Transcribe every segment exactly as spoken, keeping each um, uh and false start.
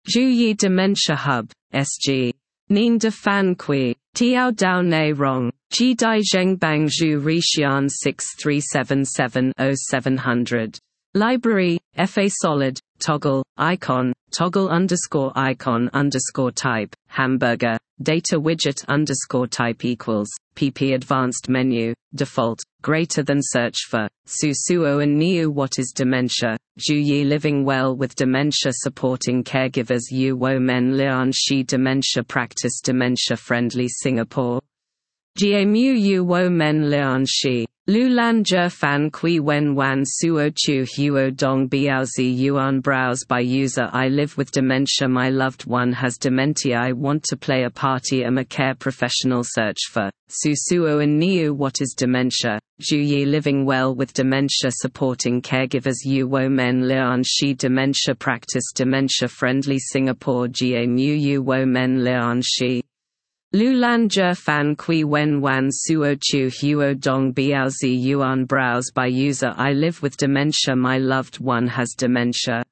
Zhuyi Dementia Hub, S G. Nien de Fan Kui, Tiao Dao Ne Rong, Ji Dai Zheng Bang Zhu Rixian six three seven seven oh seven hundred. Library, F A Solid, Toggle, Icon, Toggle underscore icon underscore type, Hamburger, Data Widget underscore type equals, P P Advanced Menu, Default, greater than search for, Su Suo and Niu. What is dementia? Zhu Yi Living Well with Dementia Supporting Caregivers. Yu Wo Men Lian Shi Dementia Practice Dementia Friendly Singapore. Jie Mu Yu Wo Men Lian Shi. Lu Lan Zhe Fan Kui Wen Wan Suo Chu Huo Dong Biaozi Yuan Browse by user. I live with dementia. My loved one has dementia. I want to play a party. Am a care professional. Search for Su Suo and Niu. What is dementia? Zhu Yi Living Well with Dementia Supporting Caregivers. Yu Wo Men Lian Shi Dementia Practice Dementia Friendly Singapore. Jie Mu Yu Wo Men Lian Shi. Lu Lan Zhe Fan Kui Wen Wan Suo Chu Huo Dong Biaozi Yuan Browse by user. I live with dementia. My loved one has dementia.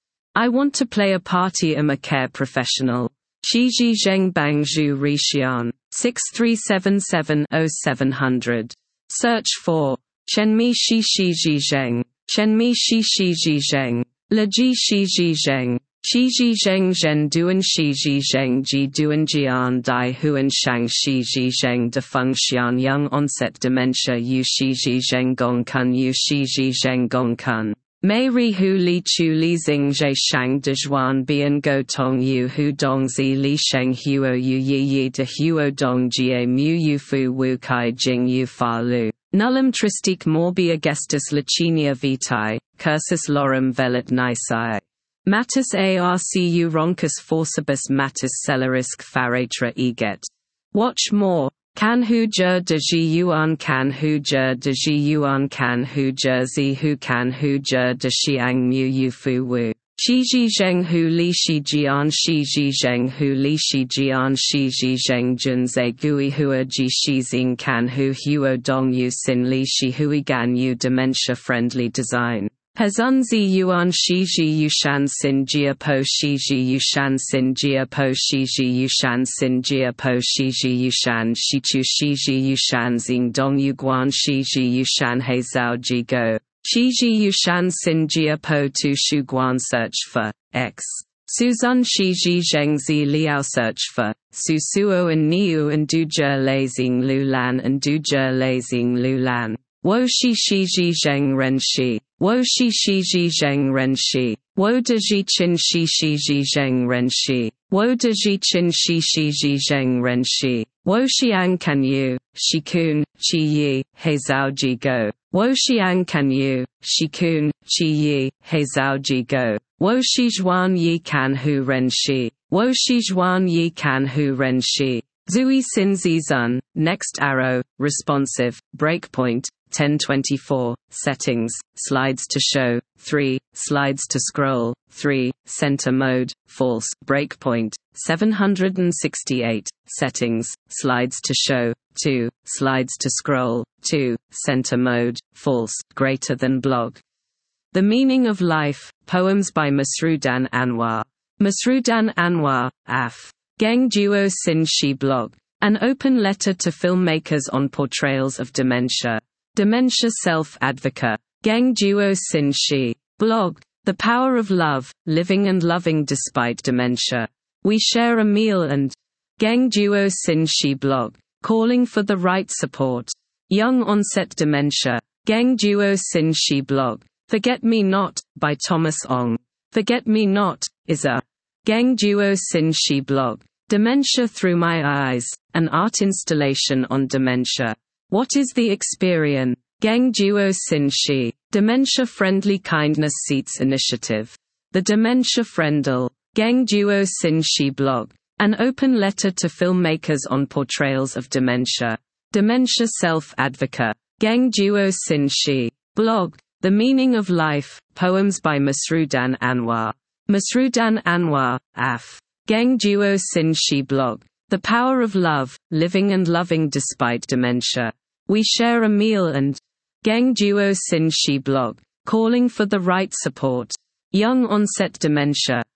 I want to play a party. Am a care professional. Shiji Zheng Bang Zhu Rixian. six three seven seven oh seven hundred. Search for Chenmi Shi Shiji Zheng. Chenmi Shi Shiji Zheng. Leji Shiji Zheng. Shiji Zheng Zhen Duan Shiji Zheng Ji Duan Jian Dai Huan Shang Shiji Zheng Defeng Xian Young Onset Dementia Yu Shiji Zheng Gong Kun Yu Shiji Zheng Gong Kun Mei Ri Hu Li Chu Li Xing Zhe Shang De Zhuan Bian Go Tong Yu Hu Dong Zi Li Sheng Huo Yu Yi Yi De Huo Dong Jie Mu Yu Fu Wu Kai Jing Yu Fa Lu Nullum Tristique Morbia Gestis Lecinia Vitae, Cursus Lorem Velit Nisae. Matus arcu roncus forcibus matus celerisk faratra eget. Watch more. Can hu jur de ji yuan can hu jur de ji yuan can hu jur zi hu can hu jur de xiang mu yu fu wu. Shi ji zheng hu li shi jian shi ji zheng hu li shi jian shi ji zheng jun ze gui hua ji shi xing can hu huo dong yu sin li shi hui gan yu dementia friendly design. Hezunzi yuan shiji yushan sin jia po shiji yushan sin jia po shiji yushan sin jia po shiji yushan shichu shiji yushan xing dong yu guan shiji yushan he zhao ji go. Shiji yushan sin jia po tu shu guan. Search for X. Suzun shiji zheng zi liao. Search for Su Suo and Niu and Du Zhe Lei Xing Lu Lan and Du Zhe Lei Xing Lu Lan. Wo shi shi ji zheng ren shi. Wo shi shi ji zheng ren shi. Wo de ji qin shi shi ji zheng ren shi. Wo de ji qin shi shi ji zheng ren shi. Wo xiang kan yu, shi kun, chi yi, he zhao ji go. Wo xiang kan yu, shi kun, chi yi, he zhao ji go. Wo shi zhuan yi kan hu ren shi. Wo shi zhuan yi kan hu ren shi. Zui Xin Zi Zun, next arrow, responsive, breakpoint, ten twenty-four, settings, slides to show, three, slides to scroll, three, center mode, false, breakpoint, seven hundred sixty-eight, settings, slides to show, two, slides to scroll, two, center mode, false, greater than blog. The Meaning of Life, poems by Masroudan Anwar. Masroudan Anwar, Af. Geng Duo Sin Shi blog. An open letter to filmmakers on portrayals of dementia. Dementia Self-Advocate. Geng Duo Sin Shi. Blog. The Power of Love, Living and Loving Despite Dementia. We Share a Meal and Geng Duo Sin Shi blog. Calling for the Right Support. Young Onset Dementia. Geng Duo Sin Shi blog. Forget Me Not, by Thomas Ong. Forget Me Not, is a Geng Duo Sin Shi blog. Dementia Through My Eyes, an art installation on dementia. What is the Experience? Geng Duo Sin Shi. Dementia Friendly Kindness Seats Initiative. The Dementia Friendle. Geng Duo Sin Shi blog. An open letter to filmmakers on portrayals of dementia. Dementia Self-Advocate. Geng Duo Sin Shi. Blog. The Meaning of Life, poems by Masroudan Anwar. Masroudan Anwar, Af. Geng Duo Sin Shi blog. The Power of Love, Living and Loving Despite Dementia. We Share a Meal and Geng Duo Sin Shi blog. Calling for the Right Support. Young Onset Dementia.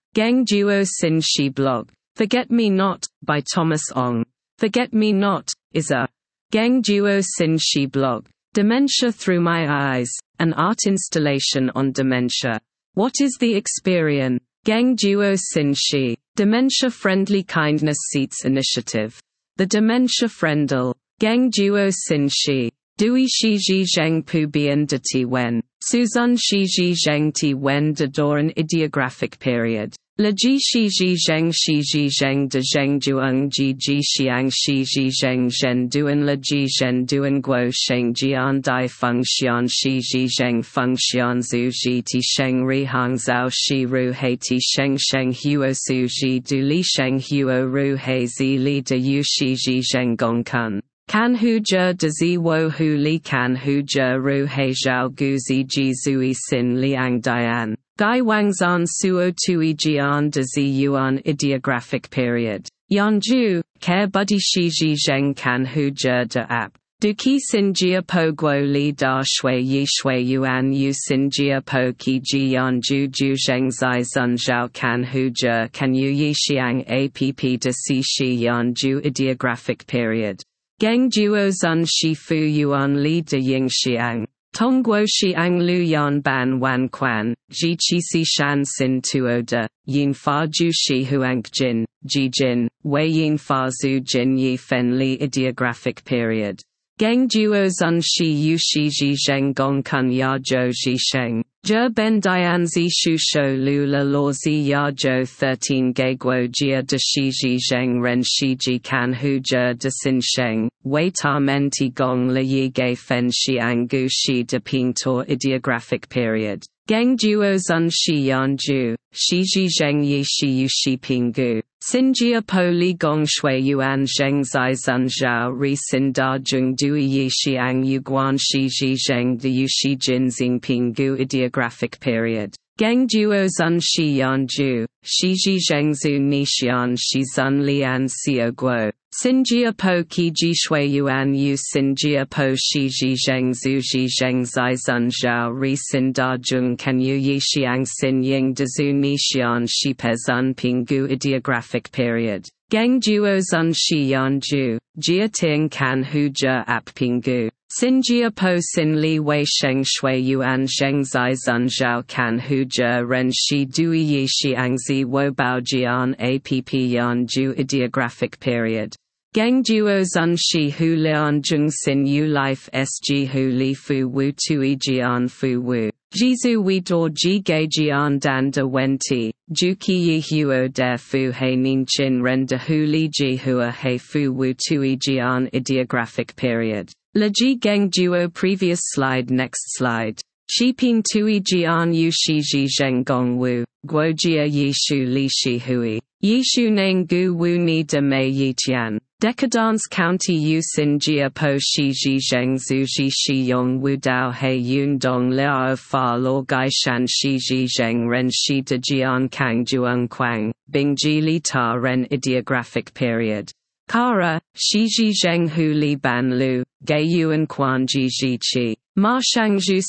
Gang Duo Sin Shi Blog. Forget Me Not, by Thomas Ong. Forget Me Not is a Gang Duo Sin Shi blog. Dementia Through My Eyes, an art installation on dementia. What is the Experience? Gang Duo Sin Shi, Dementia Friendly Kindness Seats Initiative. The Dementia Friendle. Gang Duo Sin Shi. Dui Shi Ji Zheng Pu Bien De Ti Wen. Suzun Shi Ji Zheng Ti Wen De Doran Ideographic Period. Le Ji Shi Ji Zheng Shi Ji Zheng De Zheng Jueng Ji Ji Xiang Shi Ji Zheng Zhen Duan Le Ji Zhen Duan Guo Sheng Jian Dai Feng Xian Shi Ji Zheng Feng Xian Zhu Ji Ti Sheng Ri Hang Zhao Shi Ru Hei Ti Sheng Sheng Huo Su Ji Du Li Sheng Huo Ru Hei Zi Li De Yu Shi Ji Zheng Gong Kun. Can Hu Zhe De Zi Wo Hu Li Can Hu Zhe Ru Hei Zhao Gu Zi Ji Zui Sin Liang Dian. Gai Wangzan Suo Tui Jian De Zi Yuan Ideographic Period. Yanju, Care Buddy Shi Ji Zheng Can Hu Zhe De App. Du Qi Sin Jia Po Guo Li Da Shui Yi Shui Yuan Yu Sin Jia Po Qi Ji Yan Ju Ju Zheng Zai Zun Zhao Can Hu Zhe Can Yu Yi Xiang App De Si Shi Yan Ju Ideographic Period. Geng Duo Zun Shi Fu Yuan Li De Ying Xiang. Tongguo Xiang Lu Yan Ban Wan Quan, Ji Qi Si Shan Sin Tuo De, Yin Fa Ju Shi Huang Jin, Ji Jin, Wei Yin Fa Zhu Jin Yi Fen Li Ideographic Period. Geng Duo Zun Shi Yu Shi Ji Zheng Gong Kun Ya Zhou Ji Sheng. Zhe Ben Dian Zi Shu Shou Lu La Lo Zi Ya Zhou thirteen Gai Guo Jia De Shi Ji Zheng Ren Shi Ji Can Hu Zhe De Sin Sheng. Wei Ta Men Ti Gong Le Yi Gai Fen Xiang Gu Shi De Ping Tor Ideographic Period. Geng Duo Zun Shi Yan Ju, Shi Ji Zheng Yi Shi Yu Shi Ping Gu. Xin Jia Po Li Gong Shui Yuan Zheng Zai Zun Zhao Ri Sin Da Zheng Dui Yi Xiang Yu Guan Shi Ji Zheng De Yu Shi Jin Xing Ping Gu Ideographic Period. Geng Duo Zun Shi Yan Ju, Shi Ji Zheng Zhu Ni Xian Shi Zun Lian Xiao Guo. Xin Jia Po Qi Ji Shui Yuan Yu Xin Jia Po Shi Ji Zheng Zhu Ji Zheng Zai Zun Zhao Ri Sin Da Zheng Can Yu Yi Xiang Xin Ying De Zhu Ni Xian Shi Pe Zun Ping Gu Ideographic Period. Geng Duo Zun Shi Yan Ju, Jia Ting Can Hu Zhe App Ping Gu. Xin Jia Po Sin Li Wei Sheng Shui Yuan Zheng Zai Zun Zhao Can Hu Zhe Ren Shi Dui Yi Xiang Zi Wo Bao Jian App Yan Ju Ideographic Period. Geng Duo Zun Shi Hu Lian Zheng Sin Yu Life Sg Hu Li Fu Wu Tui Jian Fu Wu. Jizu Wi Dor Ji Gai Jian Dan De Wen Ti, Ju Qi Yi Huo De Fu Hei Nin Chin Ren De Hu Li Ji Hua Hei Fu Wu Tui Jian Ideographic Period. Le Ji Geng Duo Previous slide Next slide. Shi Ping Tui Jian Yu Shi Ji Zheng Gong Wu, Guo Jia Yi Shu Li Shi Hui. Yi Shu Neng Gu Wu Ni De Mei Yi Tian. Decadence County Yu Sin Jia Po Shi Ji Zheng Zhu Ji Shi Yong Wu Dao Hei Yun Dong Liao Fa Lo Gai Shan Shi Ji Zheng Ren Shi De Jian Kang Jueng Quang, Bing Ji Li Ta Ren Ideographic Period. Kara, Shi Ji Zheng Hu Li Ban Lu, Gai Yuan Quan Ji Ji Qi. Ma Shangju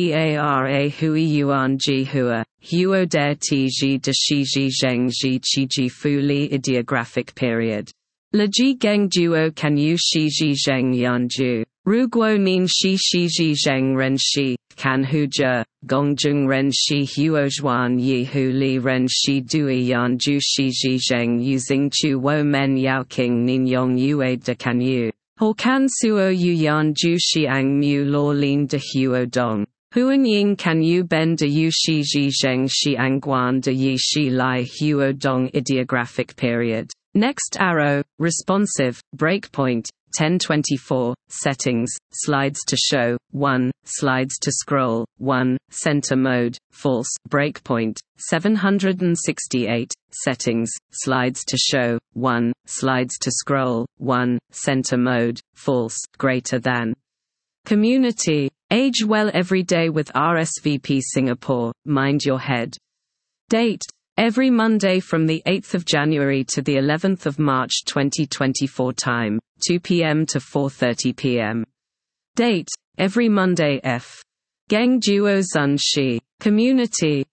Ccara Hui Yuan Ji Hua, Huo De Ti Ji De Shi Ji Zheng Ji Qi Ji Fu Li Ideographic Period. Le Ji Geng Duo Can Yu Shi Ji Zheng Yan Ju, Ru Guo Nin Shi Shi Ji Zheng Ren Shi, Can Hu Zhe, Gong Zheng Ren Shi Huo Zhuan Yi Hu Li Ren Shi Dui Yan Ju Shi Ji Zheng Using Chu Wo Men Yao King Nin Yong Yue De Can Yu. Ho Can Suo Yu Yan Ju Xiang Mu Lo Lin De Huo Dong. Huan Ying Can Yu Ben De Yu Shi Ji Zheng Xiang Guan De Yi Shi Lai Huo Dong Ideographic Period. Next arrow, responsive, breakpoint, ten twenty-four, settings, slides to show, one, slides to scroll, one, center mode, false, breakpoint, seven hundred sixty-eight, settings, slides to show, one, slides to scroll, one, center mode, false, greater than. Community, age well every day with R S V P Singapore, mind your head. Date, every Monday from the eighth of January to the eleventh of March twenty twenty-four. Time, two p m to four thirty p m Date, every Monday. F. Geng Duo Zun Shi. Community,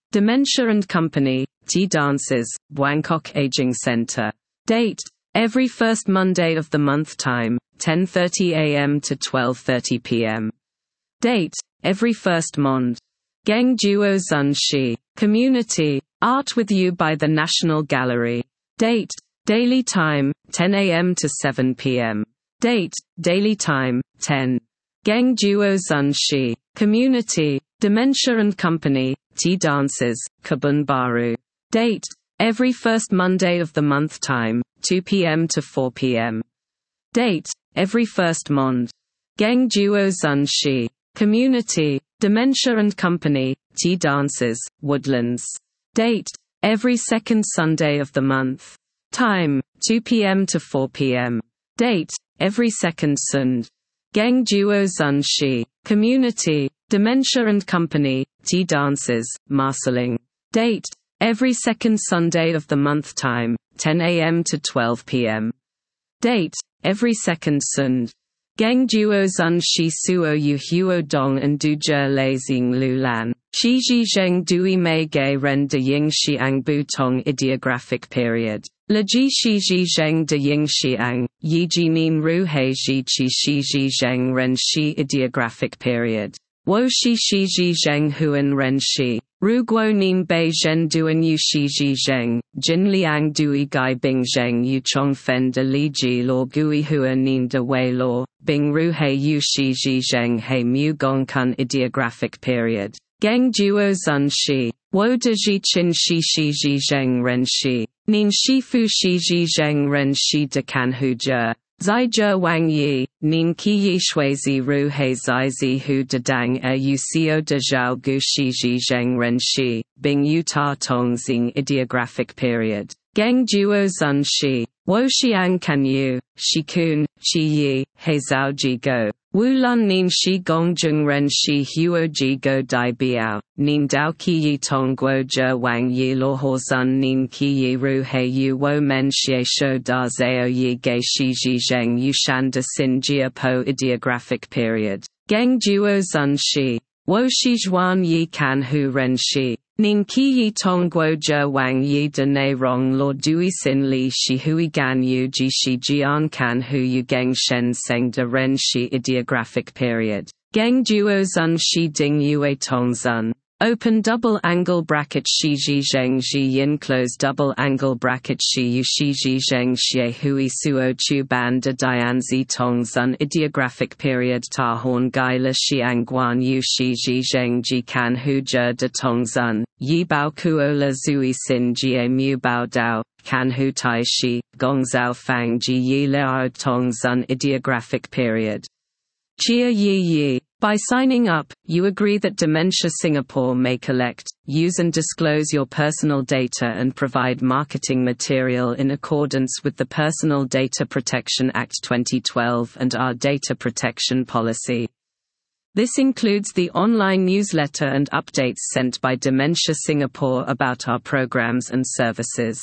Dementia and Company, Tea Dances, Bangkok Aging Center. Date: every first Monday of the month. Time: ten thirty a m to twelve thirty p m Date: every first Mond. Geng Duo Zun Shi. Community, Art with You by the National Gallery. Date: daily time, ten a m to seven p m Date: daily time, ten. Geng Duo Zun Shi. Community, Dementia and Company, Tea Dances, Kebun Baru. Date: every first Monday of the month. Time: two p m to four p m Date: every first Mond. Geng Duo Zun Shi. Community, Dementia and Company, Tea Dances, Woodlands. Date: every second Sunday of the month. Time: two p m to four p m Date: every second Sund. Geng Duo Zun Shi. Community, Dementia and Company, Tea Dances, Marsiling. Date: every second Sunday of the month. Time: ten a m to twelve p m Date: every second Sund. Geng Duo Zun Shi Suo Yu Huo Dong and Du Zhe Lei Xing Lu Lan. Shi Ji Zheng Dui Mei Gei Ren De Ying Xiang Bu Tong Ideographic period. Le Ji Shi Ji Zheng De Ying Xiang, Yi Ji Nin Ru Hei Ji Qi Shi Ji Zheng Ren Shi Ideographic period. Wo Shi Shi Ji Zheng Huan Ren Shi. Ru Guo Nin Bei Zhen Duan Yu Shi Ji Zheng, Jin Liang Dui Gai Bing Zheng Yu Chong Fen De Li Ji Law Gui Hua Nin De Wei Law, Bing Ru Hei Yu Shi Ji Zheng Hei Mu Gong Kun Ideographic period. Geng Duo Zun Shi. Wo De Ji Qin Shi Shi Ji Zheng Ren Shi. Nin Shi Fu Shi Ji Zheng Ren Shi De Kan Hu Jia. Zai Zhe Wang Yi, Nin Qi Yi Shuizi Ru Hei Zai Zi Hu De Dang Er Yu Xiao De Zhao Gu Shi Ji Zheng Ren Shi, Bing Yu Ta Tong Xing Ideographic period. Geng Duo Zun Shi. Wo Xiang Kan Yu, Shi Kun, Qi Yi, Hei Zhao Ji Go. Wu Lun Nin Shi Gong Zheng Ren Shi Huo Ji Go Dai Biao, Nin Dao Qi Yi Tong Guo Zhe Wang Yi Lo Ho Zun Nin Qi Yi Ru Hei Yu Wo Men Xie Shou Da Zao Yi Gei Shi Ji Zheng Yu Shan De Sin Jia Po Ideographic period. Geng Duo Zun Shi. Wo Shi Zhuan Yi Kan Hu Ren Shi. Nin Qi Yi Tong Guo Zhe Wang Yi De Nei Rong Lo Dui Sin Li Shi Hui Gan Yu Ji Shi Jian Kan Hu Yu Geng Shen Seng De Ren Shi Ideographic period. Geng Duo Zun Shi Ding Yue Tong Zun. Open double angle bracket Shi Ji Zheng Ji Yin close double angle bracket Shi Yu Shi Ji Zheng Xie Hui Suo Chu Ban De Dian Zi Tong Zun Ideographic period Ta Horn Gai Le Xiang Guan Yu Shi Ji Zheng Ji Kan Hu Zhe De Tong Zun, Yi Bao Kuo Le Zui Sin Jie Mu Bao Dao, Kan Hu Tai Shi, Gong Zhao Fang Ji Yi Leao Tong Zun Ideographic period. Chia Yi Yi. By signing up, you agree that Dementia Singapore may collect, use and disclose your personal data and provide marketing material in accordance with the Personal Data Protection Act twenty twelve and our data protection policy. This includes the online newsletter and updates sent by Dementia Singapore about our programs and services.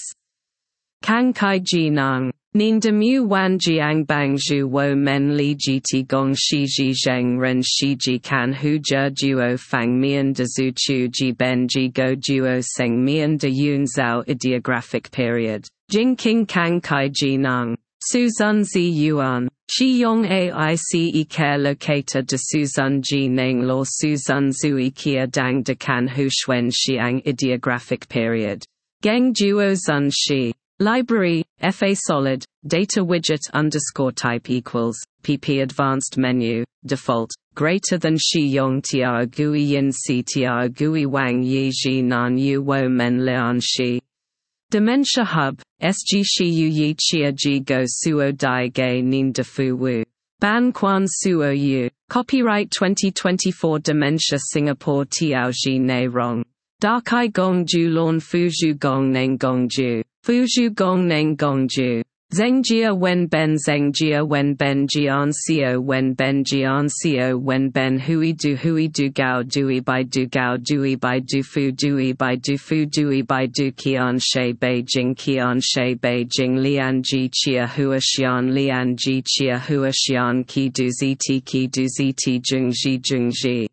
Kang Kai Ji Nang. Nin de mu wan jiang bang zhu wo men li ji ti gong shi ji zheng ren shi ji kan hu zhe duo fang mian de zhu chu ji ben ji go duo seng mian de yun zhao ideographic period. Jing king kang kai ji nang. Suzun zi yuan. Shi yong aice care locator de Suzun ji neng lo Suzun zui kia dang de kan hu shuen xiang ideographic period. Geng duo zun shi. Library, F A Solid, Data Widget underscore type equals, P P Advanced Menu, Default, greater than Shi Yong Tia Gui Yin Si Tia Gui Wang Yi Ji Nan Yu Wo Men Lian Shi. Dementia Hub, S G Shi Yu Yi Chia Ji Go Suo Dai Ge Nin De Fu Wu. Ban Quan Suo Yu. Copyright twenty twenty-four Dementia Singapore Tiao Ji Nei Rong. Dakai Gong Ju Lon Fuzhu Gong Neng Gong Ju. Fuzhu Gong Neng Gong Ju. Zengjia Wen Ben Zengjia Wen Ben Jian Sio Wen Ben Jian Sio Wen Ben Hui Du Hui Du Gao Dui Bai Du Gao Dui Bai Du Fu Dui Bai Du Fu Dui Bai Du Qian Shay Beijing Qian Shay Beijing Lian Ji Chia Hua Xian Lian Ji Chia Hua Xian Qi Du Zi Ti Qi Du Zi Ti Jung Ji Jung Ji.